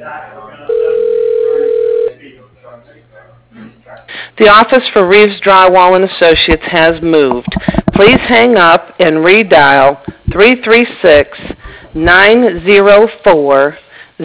The office for Reeves Drywall and Associates has moved. Please hang up and redial 336-904